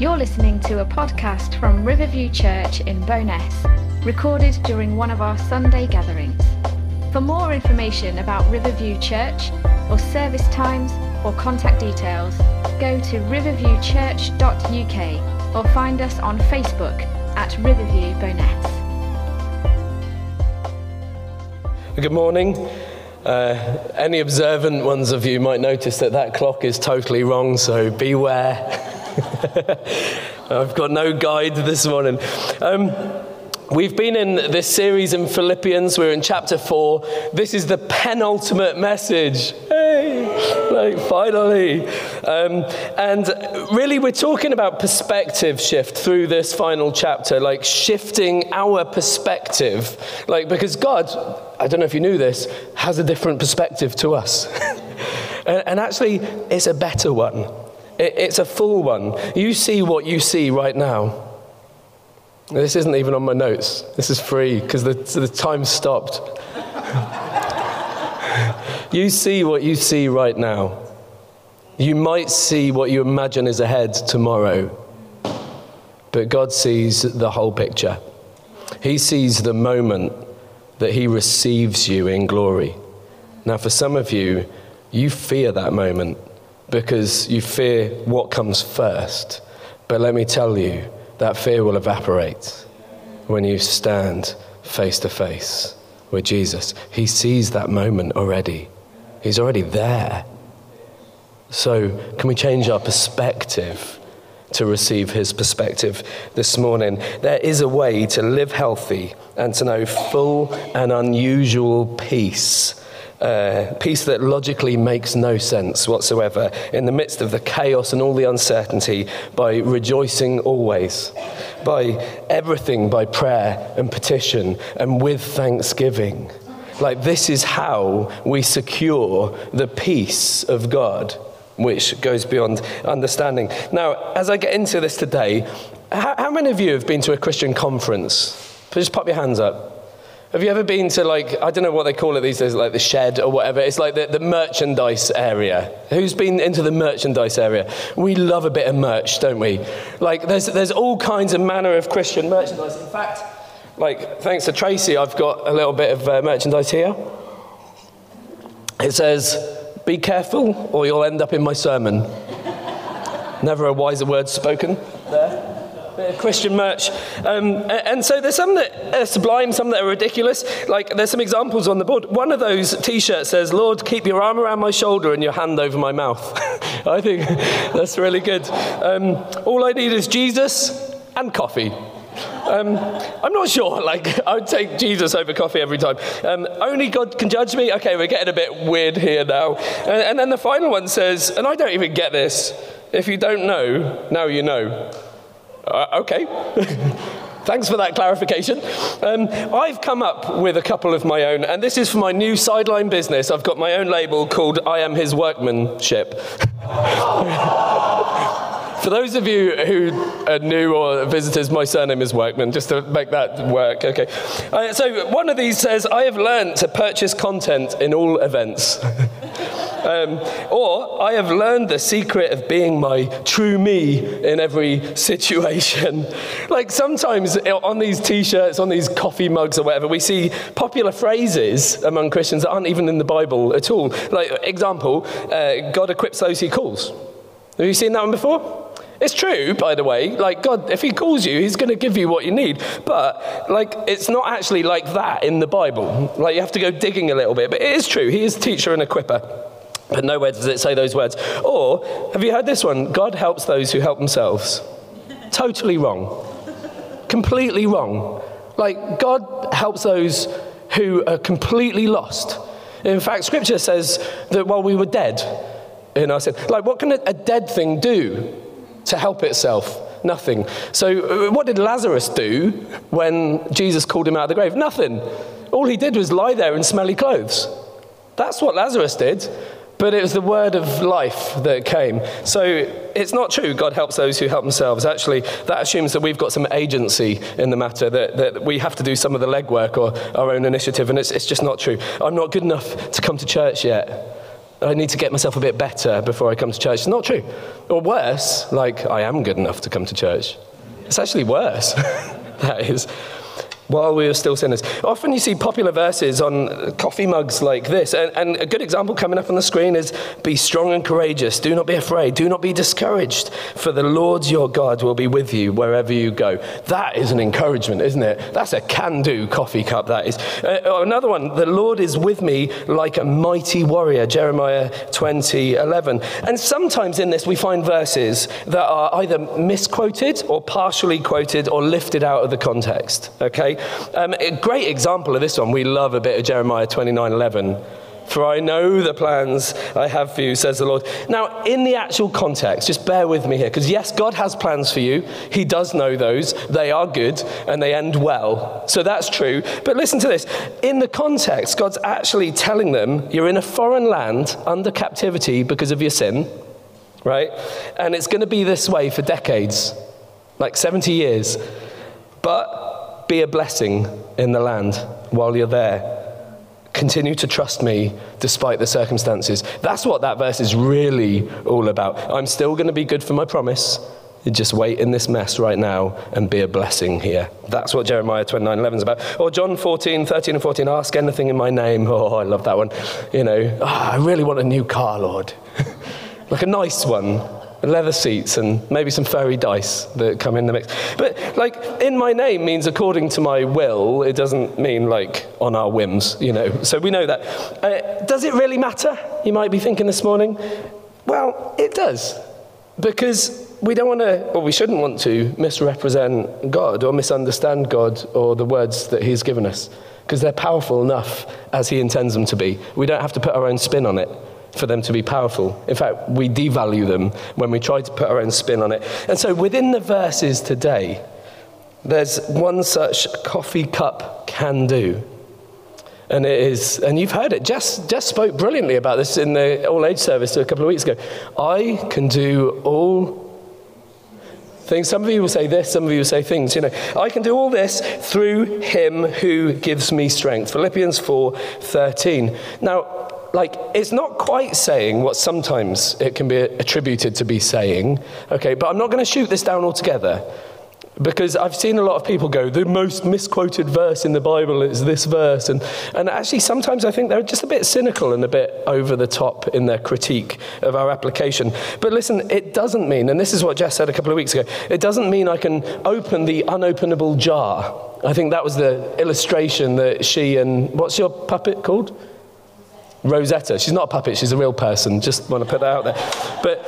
You're listening to a podcast from Riverview Church in Bowness, recorded during one of our Sunday gatherings. For more information about Riverview Church, or service times, or contact details, go to riverviewchurch.uk or find us on Facebook at Riverview Bowness. Good morning. Any observant ones of you might notice that clock is totally wrong, so beware. I've got no guide this morning. We've been in this series in Philippians. We're in chapter 4. This is the penultimate message. Hey, finally. And really we're talking about perspective shift through this final chapter, shifting our perspective. Because God, I don't know if you knew this, has a different perspective to us. and actually, it's a better one. It's a full one. You see what you see right now. This isn't even on my notes. This is free because the time stopped. You see what you see right now. You might see what you imagine is ahead tomorrow. But God sees the whole picture. He sees the moment that he receives you in glory. Now, for some of you, you fear that moment because you fear what comes first. But let me tell you, that fear will evaporate when you stand face to face with Jesus. He sees that moment already. He's already there. So can we change our perspective to receive his perspective this morning? There is a way to live healthy and to know full and unusual peace. Peace that logically makes no sense whatsoever in the midst of the chaos and all the uncertainty, by rejoicing always, by everything, by prayer and petition and with thanksgiving. This is how we secure the peace of God, which goes beyond understanding. Now, as I get into this today, how many of you have been to a Christian conference? Just pop your hands up. Have you ever been to I don't know what they call it these days, the shed or whatever. It's the merchandise area. Who's been into the merchandise area? We love a bit of merch, don't we? There's all kinds of manner of Christian merchandise. In fact, thanks to Tracy, I've got a little bit of merchandise here. It says, "Be careful or you'll end up in my sermon." Never a wiser word spoken there. Bit of Christian merch. And so there's some that are sublime, some that are ridiculous. There's some examples on the board. One of those t-shirts says, "Lord, keep your arm around my shoulder and your hand over my mouth." I think that's really good. All I need is Jesus and coffee. I'm not sure, I would take Jesus over coffee every time. Only God can judge me. Okay, we're getting a bit weird here now. And then the final one says, and I don't even get this, "If you don't know, now you know." Okay. Thanks for that clarification. I've come up with a couple of my own, and this is for my new sideline business. I've got my own label called "I Am His Workmanship." For those of you who are new or visitors, my surname is Workman, just to make that work. Okay. So one of these says, "I have learned to purchase content in all events." Or, "I have learned the secret of being my true me in every situation." Sometimes on these t-shirts, on these coffee mugs or whatever, we see popular phrases among Christians that aren't even in the Bible at all. Example, "God equips those he calls." Have you seen that one before? It's true, by the way. God, if he calls you, he's going to give you what you need. But, it's not actually like that in the Bible. You have to go digging a little bit. But it is true. He is teacher and equipper. But nowhere does it say those words. Or, have you heard this one? "God helps those who help themselves." Totally wrong. Completely wrong. God helps those who are completely lost. In fact, Scripture says that while we were dead in our sin, what can a dead thing do to help itself? Nothing. So what did Lazarus do when Jesus called him out of the grave? Nothing. All he did was lie there in smelly clothes. That's what Lazarus did. But it was the word of life that came. So it's not true God helps those who help themselves. Actually, that assumes that we've got some agency in the matter, that we have to do some of the legwork or our own initiative, and it's just not true. I'm not good enough to come to church yet. I need to get myself a bit better before I come to church. It's not true. Or worse, like I am good enough to come to church. It's actually worse. That is. While we are still sinners. Often you see popular verses on coffee mugs like this. And a good example coming up on the screen is, be strong and courageous. Do not be afraid. Do not be discouraged. For the Lord your God will be with you wherever you go. That is an encouragement, isn't it? That's a can-do coffee cup, that is. Another one, the Lord is with me like a mighty warrior. Jeremiah 20:11. And sometimes in this we find verses that are either misquoted or partially quoted or lifted out of the context. Okay? A great example of this one, we love a bit of Jeremiah 29:11. For I know the plans I have for you, says the Lord. Now, in the actual context, just bear with me here, because yes, God has plans for you. He does know those. They are good, and they end well. So that's true. But listen to this. In the context, God's actually telling them, you're in a foreign land under captivity because of your sin, right? And it's going to be this way for decades, like 70 years. But be a blessing in the land while you're there. Continue to trust me despite the circumstances. That's what that verse is really all about. I'm still going to be good for my promise. You just wait in this mess right now and be a blessing here. That's what Jeremiah 29:11 is about. Or John 14:13 and 14, ask anything in my name. Oh, I love that one. You know, I really want a new car, Lord. Like a nice one. Leather seats and maybe some furry dice that come in the mix. But like, in my name means according to my will. It doesn't mean like on our whims, you know. So we know that. Does it really matter? You might be thinking this morning. Well, it does. Because we don't want to, or we shouldn't want to, misrepresent God or misunderstand God or the words that he's given us. Because they're powerful enough as he intends them to be. We don't have to put our own spin on it for them to be powerful. In fact, we devalue them when we try to put our own spin on it. And so within the verses today, there's one such coffee cup can do. And it is, and you've heard it, Jess spoke brilliantly about this in the all-age service a couple of weeks ago. I can do all things. Some of you will say this, some of you will say things, you know. I can do all this through him who gives me strength. Philippians 4:13. Now, like, it's not quite saying what sometimes it can be attributed to be saying, okay, but I'm not going to shoot this down altogether, because I've seen a lot of people go, the most misquoted verse in the Bible is this verse, and actually sometimes I think they're just a bit cynical and a bit over the top in their critique of our application. But listen, it doesn't mean, and this is what Jess said a couple of weeks ago, it doesn't mean I can open the unopenable jar. I think that was the illustration that she and, what's your puppet called? Rosetta. She's not a puppet, she's a real person. Just want to put that out there. But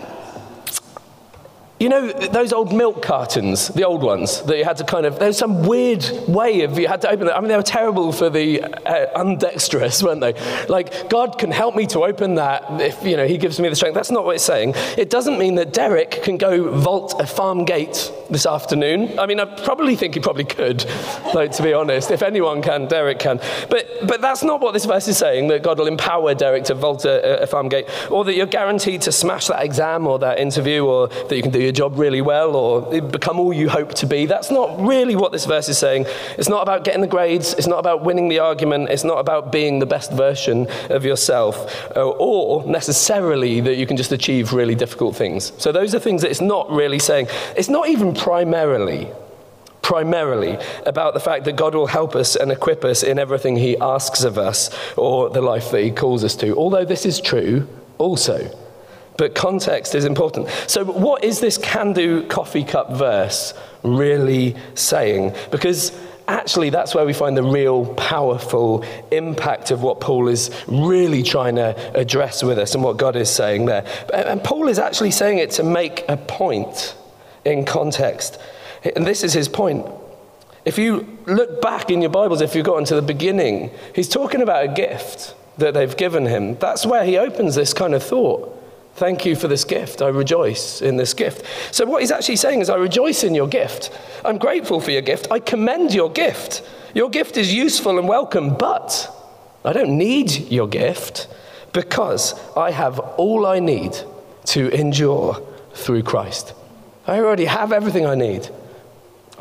you know, those old milk cartons, the old ones, that you had to kind of, there's some weird way of, you had to open them. I mean, they were terrible for the undexterous, weren't they? Like, God can help me to open that if, you know, he gives me the strength. That's not what it's saying. It doesn't mean that Derek can go vault a farm gate this afternoon. I mean, I probably think he probably could, like, to be honest. If anyone can, Derek can. But that's not what this verse is saying, that God will empower Derek to vault a farm gate, or that you're guaranteed to smash that exam or that interview, or that you can do your job really well or become all you hope to be. That's not really what this verse is saying. It's not about getting the grades. It's not about winning the argument. It's not about being the best version of yourself, or necessarily that you can just achieve really difficult things. So those are things that it's not really saying. It's not even primarily about the fact that God will help us and equip us in everything he asks of us or the life that he calls us to, although this is true also. But context is important. So what is this can-do coffee cup verse really saying? Because actually that's where we find the real powerful impact of what Paul is really trying to address with us and what God is saying there. And Paul is actually saying it to make a point in context. And this is his point. If you look back in your Bibles, if you've gotten to the beginning, he's talking about a gift that they've given him. That's where he opens this kind of thought. Thank you for this gift. I rejoice in this gift. So what he's actually saying is, I rejoice in your gift. I'm grateful for your gift. I commend your gift. Your gift is useful and welcome, but I don't need your gift because I have all I need to endure through Christ. I already have everything I need.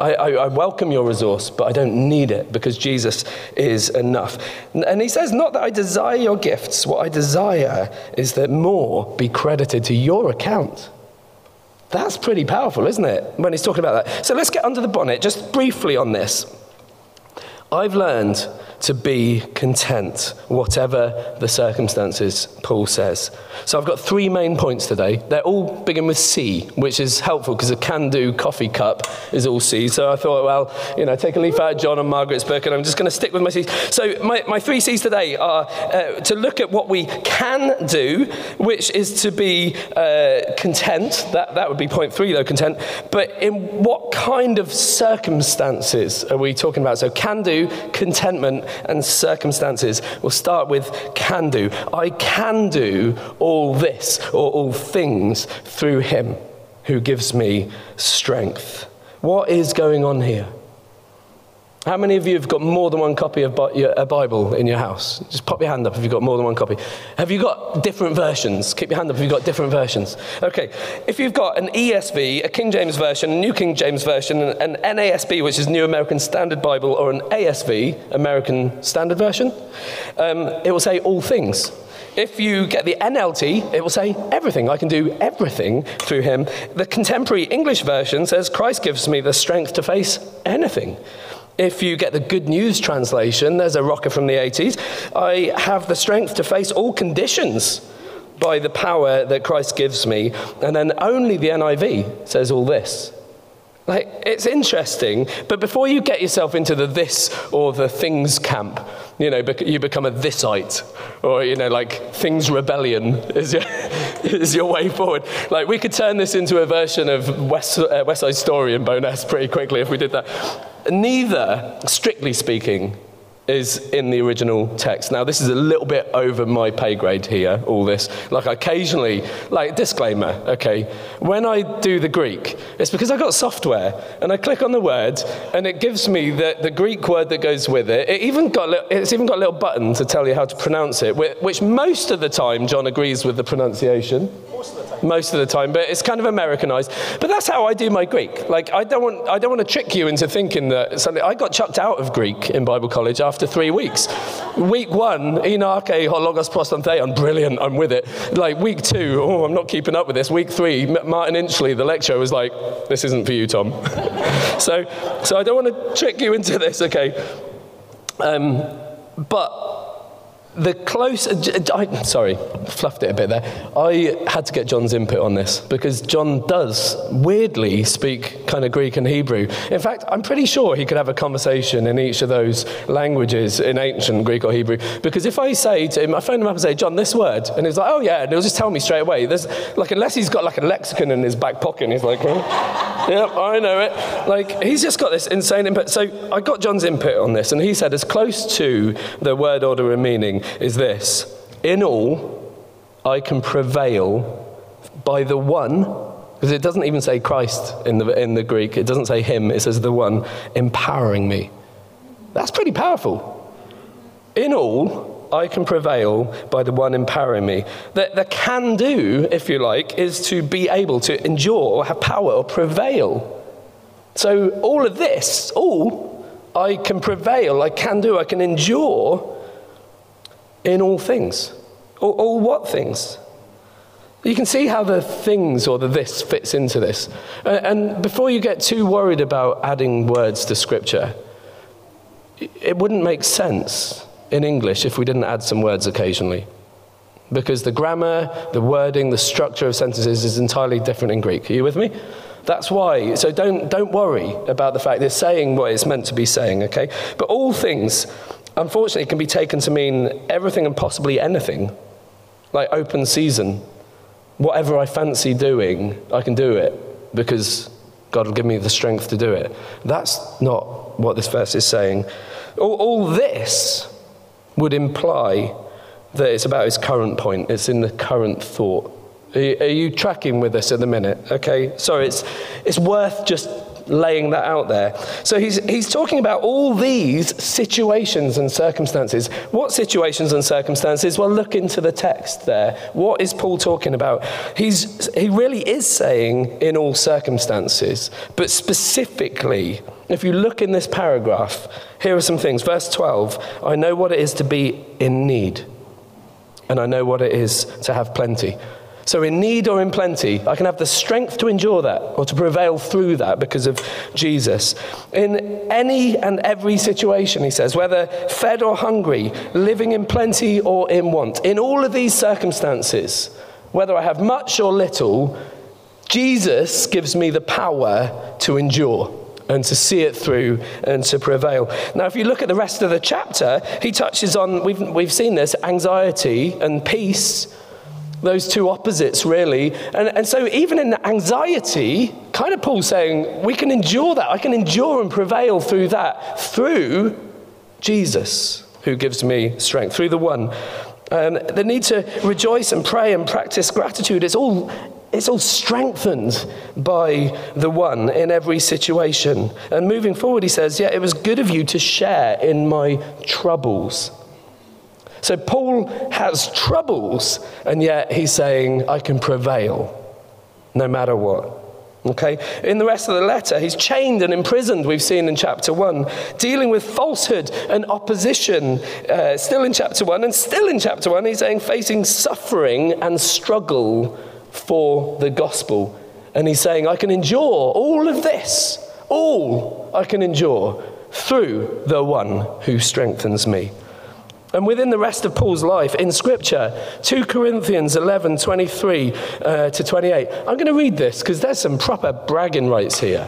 I welcome your resource, but I don't need it because Jesus is enough. And he says, not that I desire your gifts. What I desire is that more be credited to your account. That's pretty powerful, isn't it, when he's talking about that? So let's get under the bonnet just briefly on this. I've learned to be content, whatever the circumstances, Paul says. So I've got 3 main points today. They all begin with C, which is helpful because a can-do coffee cup is all C. So I thought, well, take a leaf out of John and Margaret's book, and I'm just going to stick with my C's. So my 3 C's today are to look at what we can do, which is to be content. That would be point 3, though, content. But in what kind of circumstances are we talking about? So can do, contentment, and circumstances. We'll start with can do. I can do all this or all things through him who gives me strength. What is going on here? How many of you have got more than one copy of a Bible in your house? Just pop your hand up if you've got more than one copy. Have you got different versions? Keep your hand up if you've got different versions. Okay, if you've got an ESV, a King James Version, a New King James Version, an NASB, which is New American Standard Bible, or an ASV, American Standard Version, it will say all things. If you get the NLT, it will say everything. I can do everything through him. The contemporary English version says Christ gives me the strength to face anything. If you get the Good News translation, there's a rocker from the 80s, I have the strength to face all conditions by the power that Christ gives me. And then only the NIV says all this. It's interesting, but before you get yourself into the this or the things camp, you become a thisite, or, things rebellion is your way forward. We could turn this into a version of West Side Story in Bowness pretty quickly if we did that. Neither, strictly speaking, is in the original text. Now, this is a little bit over my pay grade here, all this. Occasionally, disclaimer, okay, when I do the Greek, it's because I got software, and I click on the word, and it gives me the Greek word that goes with it. It's even got a little button to tell you how to pronounce it, which most of the time, John agrees with the pronunciation. Most of the time, but it's kind of Americanized. But that's how I do my Greek. I don't want to trick you into thinking that something. I got chucked out of Greek in Bible college after 3 weeks. Week 1, Inarche hologos proston, brilliant, I'm with it. Week 2, I'm not keeping up with this. Week 3, Martin Inchley, the lecturer, was like, this isn't for you, Tom. So I don't want to trick you into this, okay? But the close, fluffed it a bit there. I had to get John's input on this because John does weirdly speak kind of Greek and Hebrew. In fact, I'm pretty sure he could have a conversation in each of those languages in ancient Greek or Hebrew. Because if I say to him, I phone him up and say, John, this word, and he's like, oh yeah, and he'll just tell me straight away. There's unless he's got a lexicon in his back pocket, and he's like, yep, I know it. He's just got this insane input. So I got John's input on this, and he said, as close to the word order and meaning is this: in all, I can prevail by the one, because it doesn't even say Christ in the Greek, it doesn't say him, it says the one empowering me. That's pretty powerful. In all, I can prevail by the one empowering me. The can do, if you like, is to be able to endure or have power or prevail. So all of this, I can prevail, I can do, I can endure in all things. All what things? You can see how the things or the this fits into this. And before you get too worried about adding words to Scripture, it wouldn't make sense in English if we didn't add some words occasionally. Because the grammar, the wording, the structure of sentences is entirely different in Greek. Are you with me? That's why. So don't worry about the fact that it's saying what it's meant to be saying, okay? But all things, unfortunately, can be taken to mean everything and possibly anything. Like open season. Whatever I fancy doing, I can do it because God will give me the strength to do it. That's not what this verse is saying. All this would imply that it's about his current point. It's in the current thought. Are you tracking with us at the minute? Okay, sorry, it's worth just laying that out there. So he's talking about all these situations and circumstances. What situations and circumstances? Well, look into the text there. What is Paul talking about? He really is saying in all circumstances, but specifically If you look in this paragraph, here are some things. Verse 12, I know what it is to be in need, and I know what it is to have plenty. So in need or in plenty, I can have the strength to endure that or to prevail through that because of Jesus. In any and every situation, he says, whether fed or hungry, living in plenty or in want, in all of these circumstances, whether I have much or little, Jesus gives me the power to endure and to see it through and to prevail. Now, if you look at the rest of the chapter, he touches on, we've seen this, anxiety and peace, those two opposites, really. And so even in the anxiety, kind of Paul's saying, we can endure that. I can endure and prevail through that, through Jesus, who gives me strength, through the one. The need to rejoice and pray and practice gratitude, it's all strengthened by the one in every situation. And moving forward, he says, yeah, it was good of you to share in my troubles. So Paul has troubles, and yet he's saying, I can prevail no matter what. Okay? In the rest of the letter, he's chained and imprisoned, we've seen in chapter 1, dealing with falsehood and opposition, still in chapter 1, and still in chapter 1, he's saying facing suffering and struggle for the gospel. And he's saying, I can endure all of this, all I can endure through the one who strengthens me. And within the rest of Paul's life in Scripture, 2 Corinthians 11, 23 to 28. I'm going to read this because there's some proper bragging rights here.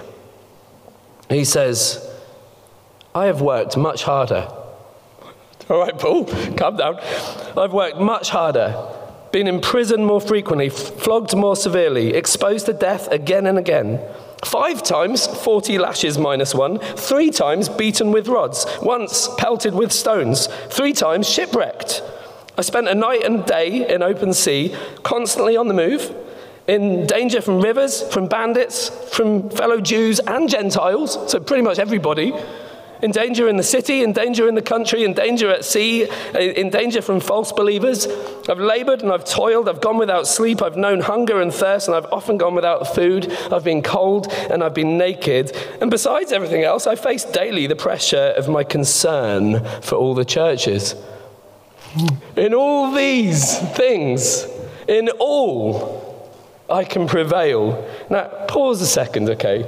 He says, I have worked much harder. All right, Paul, calm down. I've worked much harder, been in prison more frequently, flogged more severely, exposed to death again and again. 5 times 40 lashes minus 1, 3 times beaten with rods, once pelted with stones, 3 times shipwrecked. I spent a night and day in open sea, constantly on the move, in danger from rivers, from bandits, from fellow Jews and Gentiles, so pretty much everybody. In danger in the city, in danger in the country, in danger at sea, in danger from false believers. I've labored and I've toiled, I've gone without sleep, I've known hunger and thirst, and I've often gone without food. I've been cold and I've been naked. And besides everything else, I face daily the pressure of my concern for all the churches. In all these things, in all, I can prevail. Now, pause a second, okay?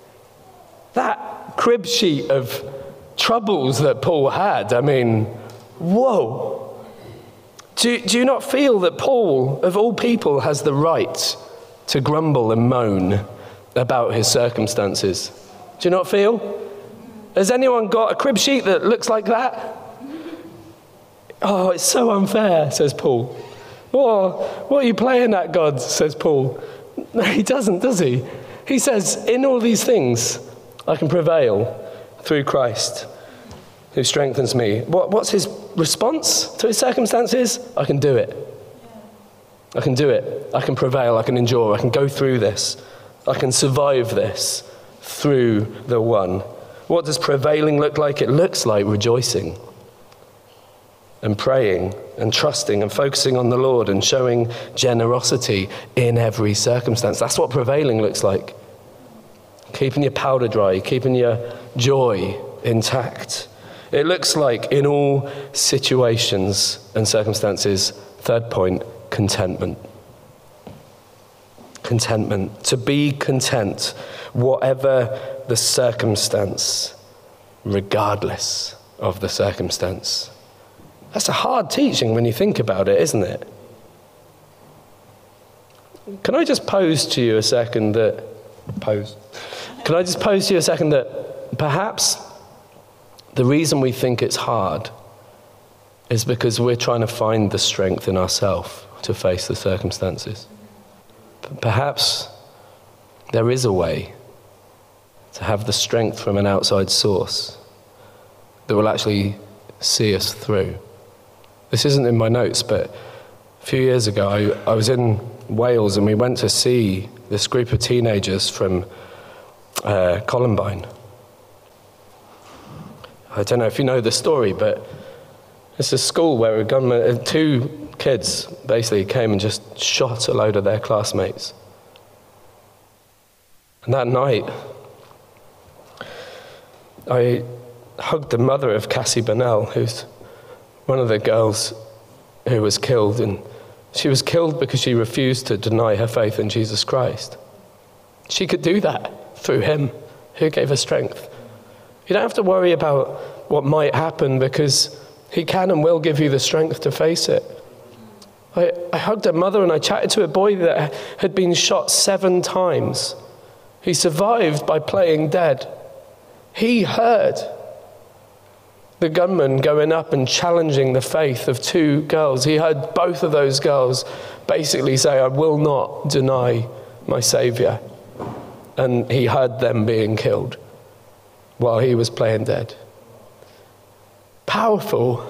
That crib sheet of troubles that Paul had, I mean, whoa. Do you not feel that Paul, of all people, has the right to grumble and moan about his circumstances? Do you not feel? Has anyone got a crib sheet that looks like that? Oh, it's so unfair, says Paul. Oh, what are you playing at, God, says Paul. No, he doesn't, does he? He says, in all these things, I can prevail through Christ who strengthens me. What's his response to his circumstances? I can do it. I can do it. I can prevail. I can endure. I can go through this. I can survive this through the one. What does prevailing look like? It looks like rejoicing and praying and trusting and focusing on the Lord and showing generosity in every circumstance. That's what prevailing looks like. Keeping your powder dry, keeping your joy intact. It looks like in all situations and circumstances, third point, contentment. Contentment. To be content, whatever the circumstance, regardless of the circumstance. That's a hard teaching when you think about it, isn't it? Can I just pose to you a second that perhaps the reason we think it's hard is because we're trying to find the strength in ourselves to face the circumstances. Perhaps there is a way to have the strength from an outside source that will actually see us through. This isn't in my notes, but a few years ago I was in Wales and we went to see this group of teenagers from Columbine. I don't know if you know the story, but it's a school where a gunman, 2 kids basically came and just shot a load of their classmates. And that night, I hugged the mother of Cassie Burnell, who's one of the girls who was killed, and she was killed because she refused to deny her faith in Jesus Christ. She could do that through him who gave her strength. You don't have to worry about what might happen, because he can and will give you the strength to face it. I hugged her mother and I chatted to a boy that had been shot 7 times. He survived by playing dead. He heard the gunman going up and challenging the faith of 2 girls. He heard both of those girls basically say, I will not deny my Savior. And he heard them being killed while he was playing dead. Powerful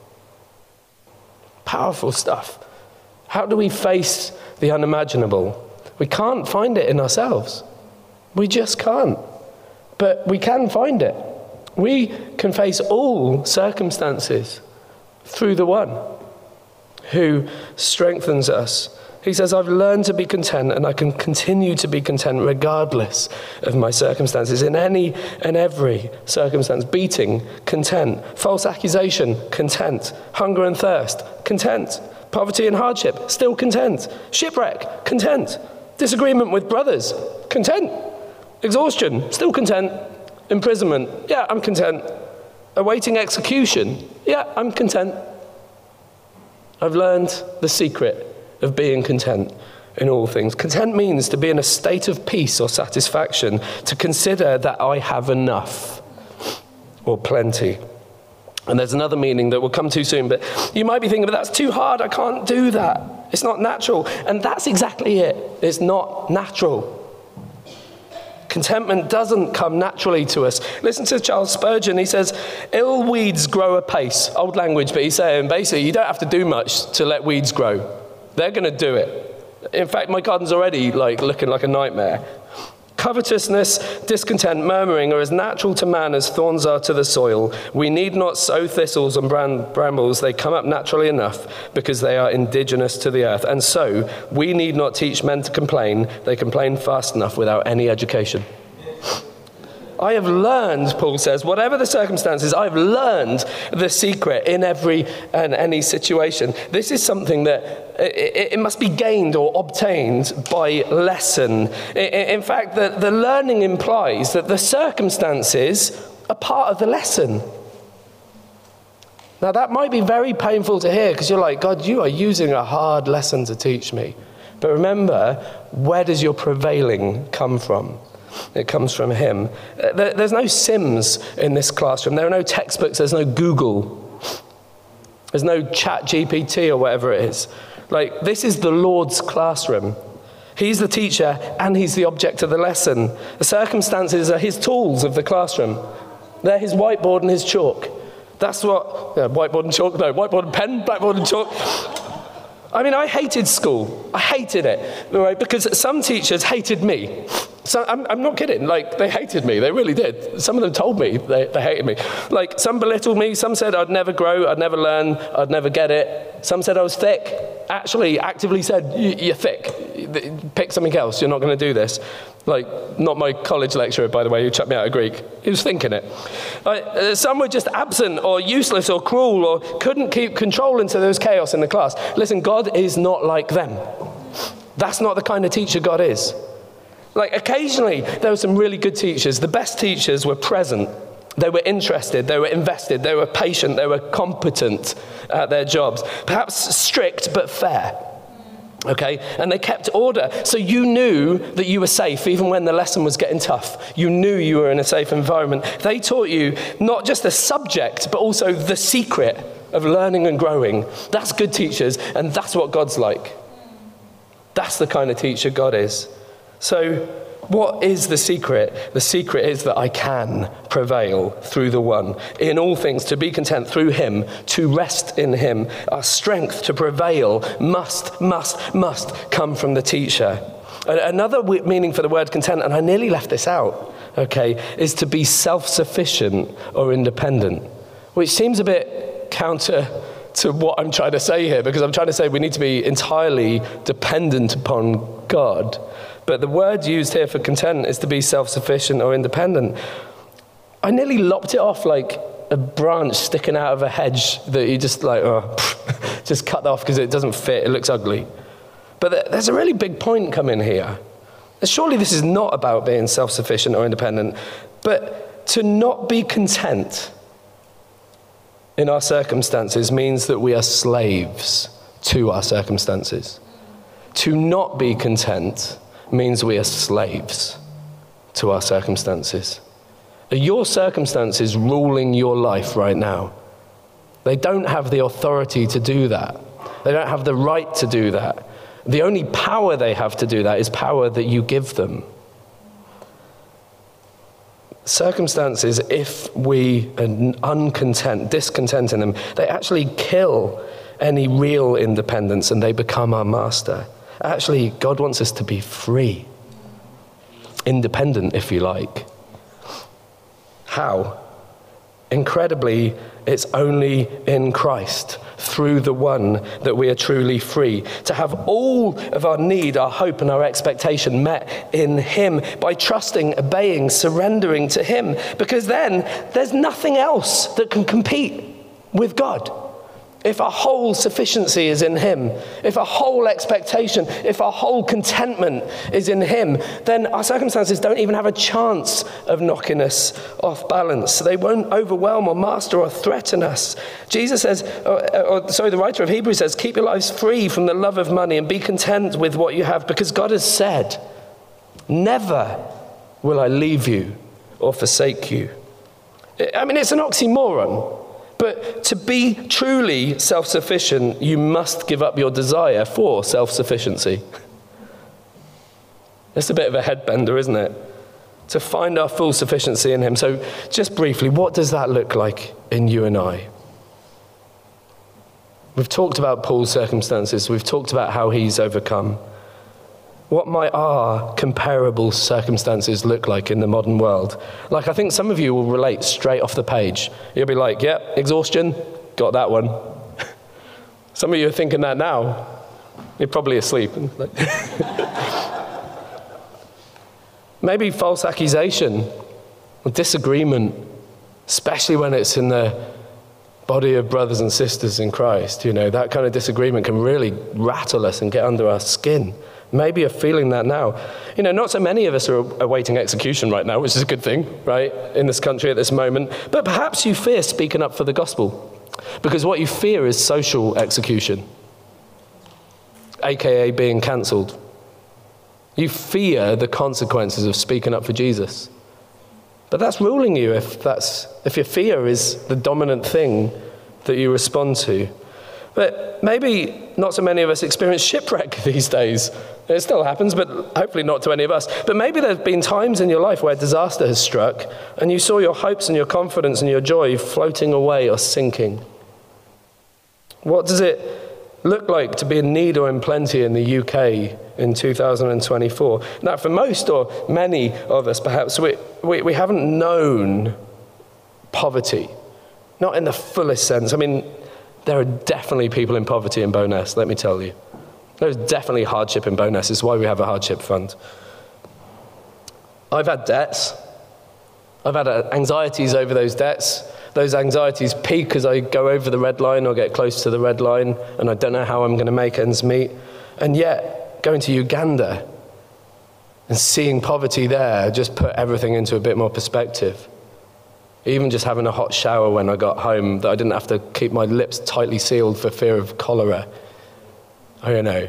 stuff. How do we face the unimaginable? We can't find it in ourselves. We just can't. But we can find it. We can face all circumstances through the one who strengthens us. He says, I've learned to be content, and I can continue to be content regardless of my circumstances. In any and every circumstance. Beating, content. False accusation, content. Hunger and thirst, content. Poverty and hardship, still content. Shipwreck, content. Disagreement with brothers, content. Exhaustion, still content. Imprisonment, yeah, I'm content. Awaiting execution, yeah, I'm content. I've learned the secret of being content in all things. Content means to be in a state of peace or satisfaction, to consider that I have enough or plenty. And there's another meaning that will come too soon, but you might be thinking, but that's too hard, I can't do that. It's not natural. And that's exactly it. It's not natural. Contentment doesn't come naturally to us. Listen to Charles Spurgeon. He says, ill weeds grow apace. Old language, but he's saying basically you don't have to do much to let weeds grow. They're going to do it. In fact, my garden's already looking like a nightmare. Covetousness, discontent, murmuring are as natural to man as thorns are to the soil. We need not sow thistles and brambles. They come up naturally enough because they are indigenous to the earth. And so we need not teach men to complain. They complain fast enough without any education. I have learned, Paul says, whatever the circumstances, I've learned the secret in every and any situation. This is something that it must be gained or obtained by lesson. In fact, the learning implies that the circumstances are part of the lesson. Now, that might be very painful to hear, because you're like, God, you are using a hard lesson to teach me. But remember, where does your prevailing come from? It comes from him. There's no Sims in this classroom. There are no textbooks. There's no Google. There's no ChatGPT or whatever it is. This is the Lord's classroom. He's the teacher and he's the object of the lesson. The circumstances are his tools of the classroom. They're his whiteboard and his chalk. That's what, whiteboard and chalk, no, whiteboard and pen, blackboard and chalk. I mean, I hated school. I hated it, right? Because some teachers hated me. So I'm not kidding. They hated me. They really did. Some of them told me they hated me. Some belittled me. Some said I'd never grow, I'd never learn, I'd never get it. Some said I was thick. Actually, actively said, you're thick. Pick something else. You're not going to do this. Not my college lecturer, by the way, who chucked me out of Greek. He was thinking it. Some were just absent or useless or cruel or couldn't keep control until there was chaos in the class. Listen, God is not like them. That's not the kind of teacher God is. Occasionally, there were some really good teachers. The best teachers were present. They were interested. They were invested. They were patient. They were competent at their jobs. Perhaps strict, but fair. Okay? And they kept order. So you knew that you were safe, even when the lesson was getting tough. You knew you were in a safe environment. They taught you not just the subject, but also the secret of learning and growing. That's good teachers, and that's what God's like. That's the kind of teacher God is. So, what is the secret? The secret is that I can prevail through the one. In all things, to be content through him, to rest in him. Our strength to prevail must come from the teacher. Another meaning for the word content, and I nearly left this out, okay, is to be self-sufficient or independent, which seems a bit counter to what I'm trying to say here, because I'm trying to say we need to be entirely dependent upon God. But the word used here for content is to be self-sufficient or independent. I nearly lopped it off like a branch sticking out of a hedge that you just like, just cut off because it doesn't fit, it looks ugly. But there's a really big point coming here. Surely this is not about being self-sufficient or independent, but to not be content in our circumstances means that we are slaves to our circumstances. To not be content means we are slaves to our circumstances. Are your circumstances ruling your life right now? They don't have the authority to do that. They don't have the right to do that. The only power they have to do that is power that you give them. Circumstances, if we are discontent in them, they actually kill any real independence and they become our master. Actually, God wants us to be free. Independent, if you like. How? Incredibly, it's only in Christ, through the one, that we are truly free. To have all of our need, our hope, and our expectation met in him by trusting, obeying, surrendering to him. Because then there's nothing else that can compete with God. If our whole sufficiency is in him, if our whole expectation, if our whole contentment is in him, then our circumstances don't even have a chance of knocking us off balance. They won't overwhelm or master or threaten us. Jesus says, the writer of Hebrews says, keep your lives free from the love of money and be content with what you have, because God has said, never will I leave you or forsake you. I mean, it's an oxymoron. But to be truly self-sufficient, you must give up your desire for self-sufficiency. It's a bit of a headbender, isn't it? To find our full sufficiency in him. So just briefly, what does that look like in you and I? We've talked about Paul's circumstances. We've talked about how he's overcome. What might our comparable circumstances look like in the modern world? Like, I think some of you will relate straight off the page. You'll be like, yep, exhaustion, got that one. Some of you are thinking that now. You're probably asleep. Maybe false accusation or disagreement, especially when it's in the body of brothers and sisters in Christ. You know, that kind of disagreement can really rattle us and get under our skin. Maybe you're feeling that now. You know, not so many of us are awaiting execution right now, which is a good thing, right, in this country at this moment. But perhaps you fear speaking up for the gospel, because what you fear is social execution, aka being cancelled. You fear the consequences of speaking up for Jesus. But that's ruling you if your fear is the dominant thing that you respond to. But maybe not so many of us experience shipwreck these days. It still happens, but hopefully not to any of us. But maybe there have been times in your life where disaster has struck and you saw your hopes and your confidence and your joy floating away or sinking. What does it look like to be in need or in plenty in the UK in 2024? Now, for most or many of us, perhaps, we haven't known poverty, not in the fullest sense. I mean, there are definitely people in poverty in Bowness, let me tell you. There's definitely hardship in Bowness. It's why we have a hardship fund. I've had debts. I've had anxieties over those debts. Those anxieties peak as I go over the red line or get close to the red line, and I don't know how I'm going to make ends meet. And yet, going to Uganda and seeing poverty there just put everything into a bit more perspective. Even just having a hot shower when I got home, that I didn't have to keep my lips tightly sealed for fear of cholera. I don't know.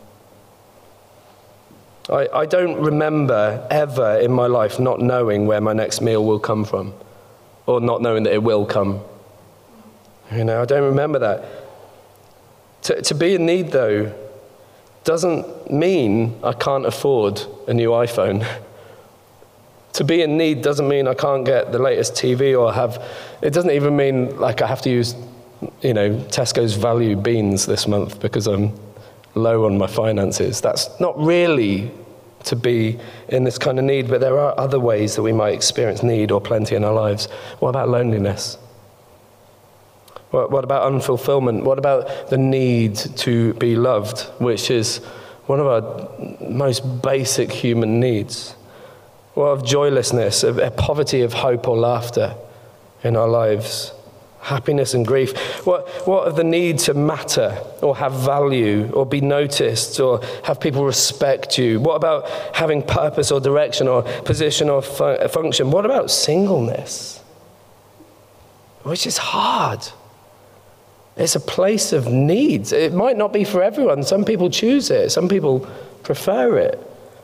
I don't remember ever in my life not knowing where my next meal will come from, or not knowing that it will come. You know, I don't remember that. To be in need, though, doesn't mean I can't afford a new iPhone. To be in need doesn't mean I can't get the latest TV it doesn't even mean like I have to use, Tesco's value beans this month because I'm low on my finances. That's not really to be in this kind of need, but there are other ways that we might experience need or plenty in our lives. What about loneliness? What about unfulfillment? What about the need to be loved, which is one of our most basic human needs? What of joylessness, a poverty of hope or laughter in our lives? Happiness and grief. What of the need to matter or have value or be noticed or have people respect you? What about having purpose or direction or position or function? What about singleness? Which is hard. It's a place of need. It might not be for everyone. Some people choose it. Some people prefer it.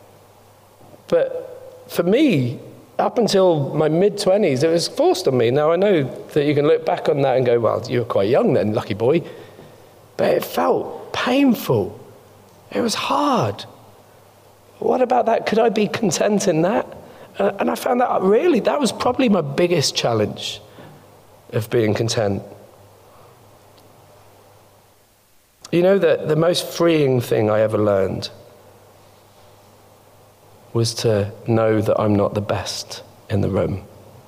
But for me, up until my mid-20s, it was forced on me. Now, I know that you can look back on that and go, well, you were quite young then, lucky boy. But it felt painful. It was hard. What about that? Could I be content in that? And I found that really, that was probably my biggest challenge of being content. You know that the most freeing thing I ever learned was to know that I'm not the best in the room.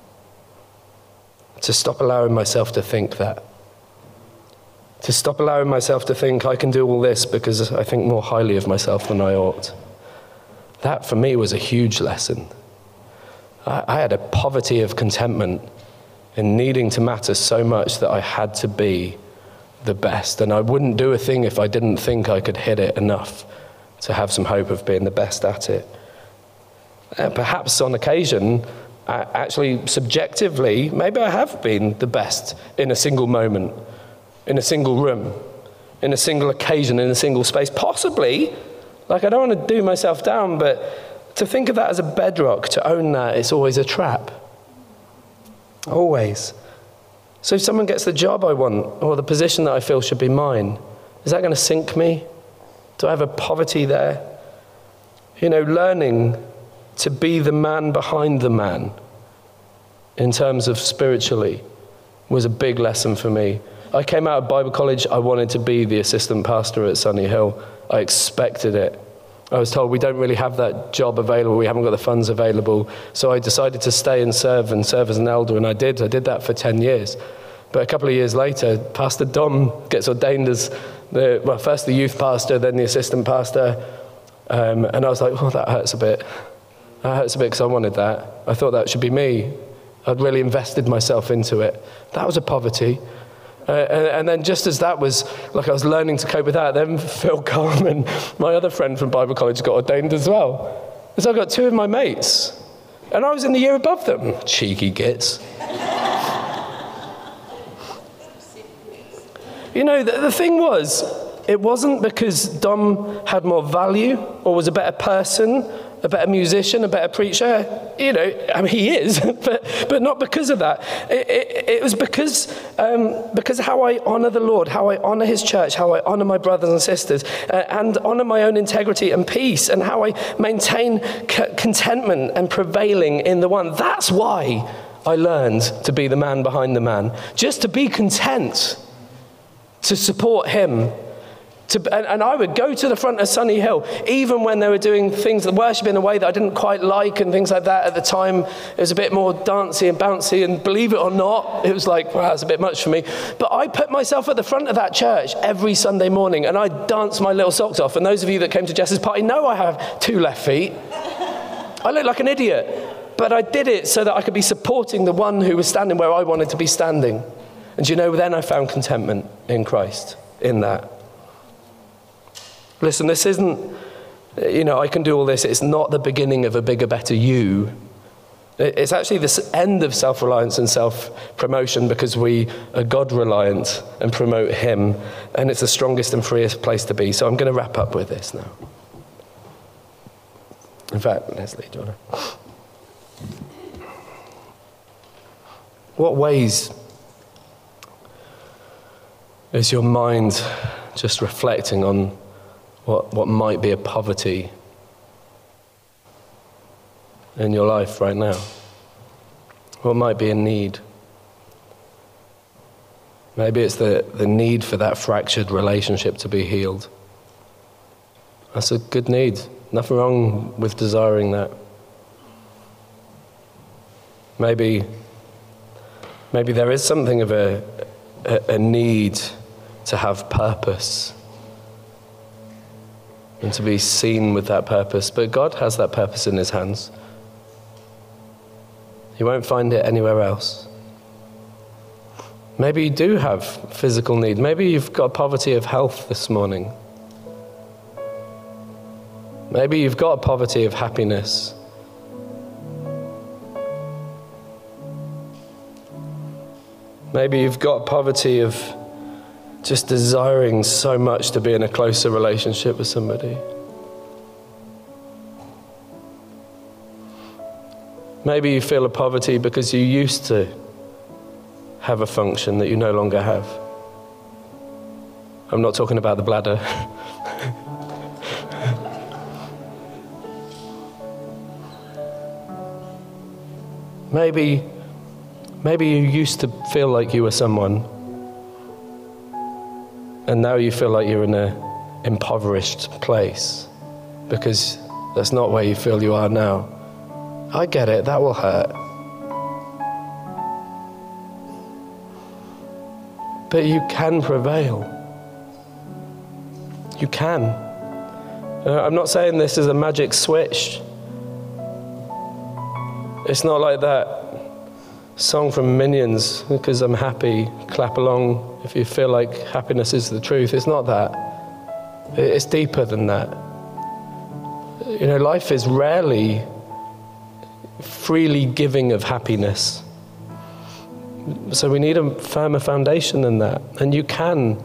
To stop allowing myself to think that. To stop allowing myself to think I can do all this because I think more highly of myself than I ought. That for me was a huge lesson. I had a poverty of contentment in needing to matter so much that I had to be the best. And I wouldn't do a thing if I didn't think I could hit it enough to have some hope of being the best at it. Perhaps on occasion, actually subjectively, maybe I have been the best in a single moment, in a single room, in a single occasion, in a single space. Possibly, like I don't want to do myself down, but to think of that as a bedrock, to own that, it's always a trap. Always. So if someone gets the job I want, or the position that I feel should be mine, is that going to sink me? Do I have a poverty there? You know, learning to be the man behind the man in terms of spiritually was a big lesson for me. I came out of Bible college, I wanted to be the assistant pastor at Sunny Hill. I expected it. I was told we don't really have that job available, we haven't got the funds available. So I decided to stay and serve as an elder, and I did that for 10 years. But a couple of years later, Pastor Dom gets ordained as first the youth pastor, then the assistant pastor. And I was like, oh, that hurts a bit. That hurts a bit because I wanted that. I thought that should be me. I'd really invested myself into it. That was a poverty. And then just as that was, like I was learning to cope with that, then Phil Coleman, my other friend from Bible college, got ordained as well. And so I got two of my mates. And I was in the year above them. Cheeky gits. You know, the thing was, it wasn't because Dom had more value or was a better person, a better musician, a better preacher. You know, I mean, he is, but not because of that. It was because how I honor the Lord, how I honor his church, how I honor my brothers and sisters, and honor my own integrity and peace, and how I maintain contentment and prevailing in the one. That's why I learned to be the man behind the man. Just to be content, to support him. And I would go to the front of Sunny Hill, even when they were doing things, worship in a way that I didn't quite like and things like that. At the time, it was a bit more dancey and bouncy, and believe it or not, it was like, wow, that's a bit much for me. But I put myself at the front of that church every Sunday morning, and I danced my little socks off. And those of you that came to Jess's party know I have 2 left feet. I look like an idiot, but I did it so that I could be supporting the one who was standing where I wanted to be standing. And you know, then I found contentment in Christ, in that. Listen, this isn't, you know, I can do all this. It's not the beginning of a bigger, better you. It's actually this end of self-reliance and self-promotion because we are God-reliant and promote him. And it's the strongest and freest place to be. So I'm going to wrap up with this now. In fact, Leslie, do you want to? What ways is your mind just reflecting on what might be a poverty in your life right now? What might be a need? Maybe it's the need for that fractured relationship to be healed. That's a good need. Nothing wrong with desiring that. Maybe there is something of a need to have purpose and to be seen with that purpose. But God has that purpose in his hands. You won't find it anywhere else. Maybe you do have physical need. Maybe you've got poverty of health this morning. Maybe you've got a poverty of happiness. Maybe you've got poverty of just desiring so much to be in a closer relationship with somebody. Maybe you feel a poverty because you used to have a function that you no longer have. I'm not talking about the bladder. Maybe you used to feel like you were someone, and now you feel like you're in an impoverished place because that's not where you feel you are now. I get it, that will hurt. But you can prevail. You can. I'm not saying this is a magic switch. It's not like that song from Minions, because I'm happy, clap along if you feel like happiness is the truth. It's not that. It's deeper than that. You know, life is rarely freely giving of happiness. So we need a firmer foundation than that. And you can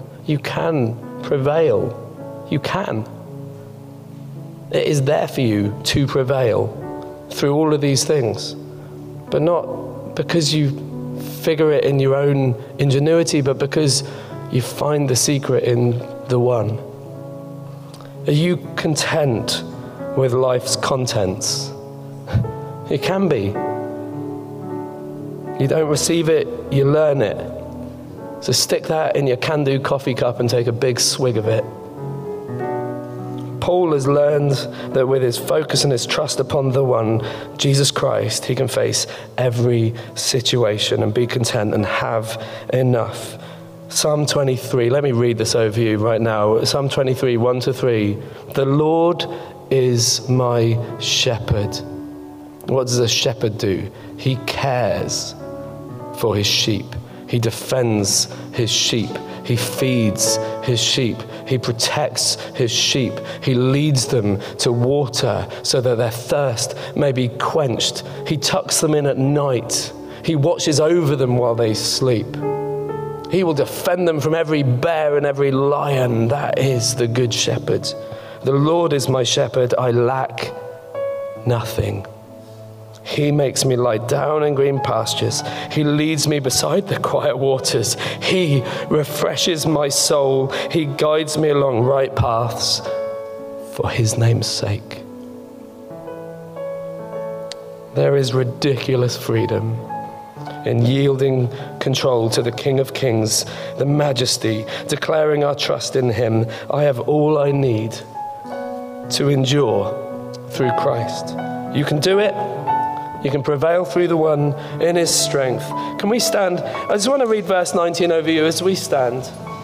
prevail. You can. It is there for you to prevail through all of these things. But not because you figure it in your own ingenuity, but because you find the secret in the one. Are you content with life's contents? You can be. You don't receive it, you learn it. So stick that in your can-do coffee cup and take a big swig of it. Paul has learned that with his focus and his trust upon the one, Jesus Christ, he can face every situation and be content and have enough. Psalm 23, let me read this over you right now. Psalm 23, 1-3. The Lord is my shepherd. What does a shepherd do? He cares for his sheep. He defends his sheep. He feeds his sheep. He protects his sheep. He leads them to water so that their thirst may be quenched. He tucks them in at night. He watches over them while they sleep. He will defend them from every bear and every lion. That is the good shepherd. The Lord is my shepherd. I lack nothing. He makes me lie down in green pastures. He leads me beside the quiet waters. He refreshes my soul. He guides me along right paths for his name's sake. There is ridiculous freedom in yielding control to the King of Kings, the Majesty, declaring our trust in him. I have all I need to endure through Christ. You can do it. You can prevail through the one in his strength. Can we stand? I just want to read verse 19 over you as we stand.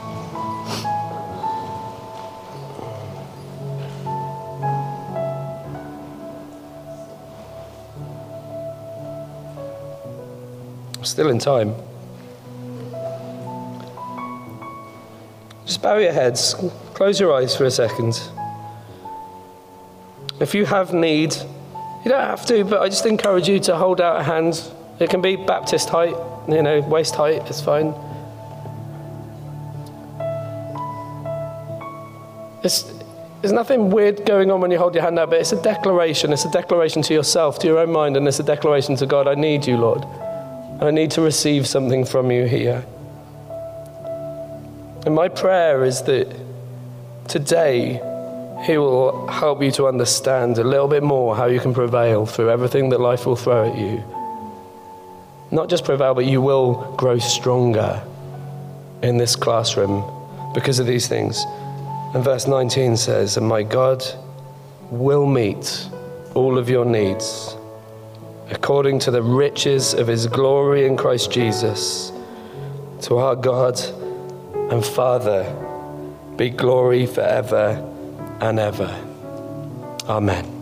Still in time. Just bow your heads. Close your eyes for a second. If you have need, you don't have to, but I just encourage you to hold out a hand. It can be Baptist height, waist height, it's fine. There's nothing weird going on when you hold your hand out, but it's a declaration. It's a declaration to yourself, to your own mind, and it's a declaration to God. I need you, Lord. I need to receive something from you here. And my prayer is that today, he will help you to understand a little bit more how you can prevail through everything that life will throw at you. Not just prevail, but you will grow stronger in this classroom because of these things. And verse 19 says, and my God will meet all of your needs according to the riches of his glory in Christ Jesus. To our God and Father be glory forever and ever. Amen.